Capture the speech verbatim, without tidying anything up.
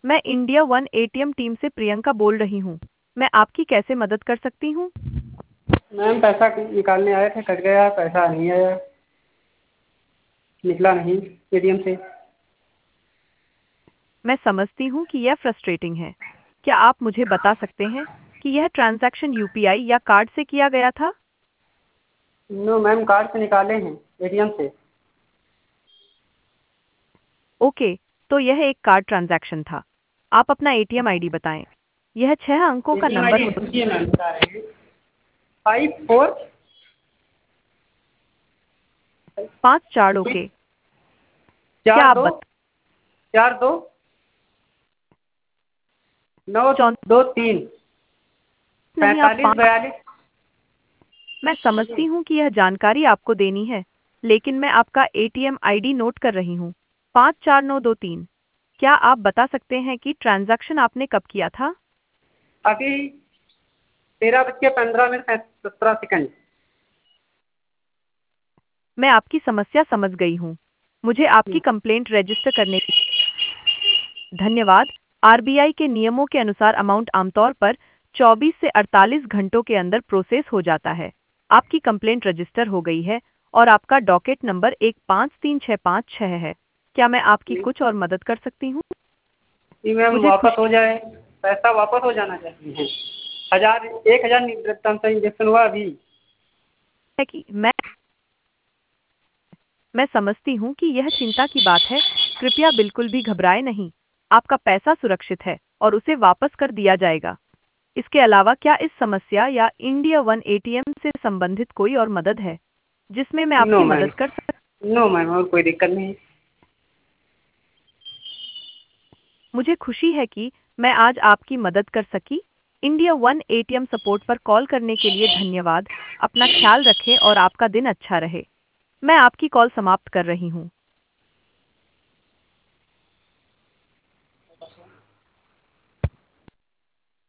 मैं India One ATM team से प्रियंका बोल रही हूँ। मैं आपकी कैसे मदद कर सकती हूँ? मैम पैसा निकालने आए थे, कट गया, पैसा नहीं आया, निकला नहीं एटीएम से। मैं समझती हूँ कि यह फ्रस्ट्रेटिंग है। क्या आप मुझे बता सकते हैं कि यह ट्रांजैक्शन यूपीआई या कार्ड से किया गया था? नो मैम, कार्ड से निकाले हैं, एटीएम से। ओके, तो यह एक कार्ड ट्रांजैक्शन था। आप अपना एटीएम आईडी बताएं। यह छह अंकों का एटीएम नंबर आईडी हो पूछिए मैम, बता रहे हैं। फाइव फोर पाँच चार ओके। क्या चार आप दो बता चार दो नौ चौन दो तीन नहीं, आप पैंतालीस पाँच। बयालीस। मैं समझती हूँ कि यह जानकारी आपको देनी है, लेकिन मैं आपका एटीएम आईडी नोट कर रही हूँ। पाँच चार नौ दो तीन। क्या आप बता सकते हैं कि ट्रांजैक्शन आपने कब किया था? अभी तेरह बज के पंद्रह मिनट सत्रह सेकंड। मैं आपकी समस्या समझ गई हूँ। मुझे आपकी कंप्लेंट रजिस्टर करने की धन्यवाद। आरबीआई के नियमों के अनुसार अमाउंट आमतौर पर चौबीस से अड़तालीस घंटों के अंदर प्रोसेस हो जाता है। आपकी कंप्लेंट रजिस्टर हो गई है और आपका डॉकेट नंबर एक पाँच तीन छः पाँच छः है। क्या मैं आपकी कुछ और मदद कर सकती हूँ? जी मैम, मुझे वापस खुशी हो जाए, पैसा वापस हो जाना चाहिए। हजार एक हजार ट्रांजेक्शन हुआ अभी। है कि मैं मैं समझती हूँ कि यह चिंता की बात है। कृपया बिल्कुल भी घबराएं नहीं। आपका पैसा सुरक्षित है और उसे वापस कर दिया जाएगा। इसके अलावा क्या इस समस्या या इंडिया वन एटीएम से संबंधित कोई और मदद है जिसमें मैं नो आपकी मैम, मदद कर सकती? नो मैम, और कोई दिक्कत नहीं। मुझे खुशी है कि मैं आज आपकी मदद कर सकी। इंडिया वन एटीएम सपोर्ट पर कॉल करने के लिए धन्यवाद। अपना ख्याल रखें और आपका दिन अच्छा रहे। मैं आपकी कॉल समाप्त कर रही हूँ।